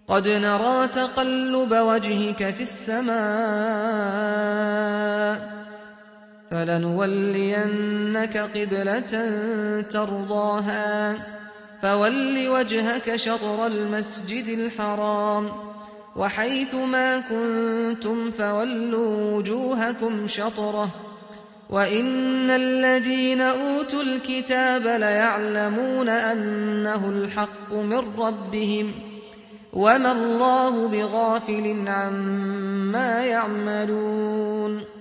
قد نرى تقلب وجهك في السماء فلنولينك قبلة ترضاها فول وجهك شطر المسجد الحرام وحيث ما كنتم فولوا وجوهكم شطره وإن الذين أوتوا الكتاب ليعلمون أنه الحق من ربهم وما الله بغافل عما يعملون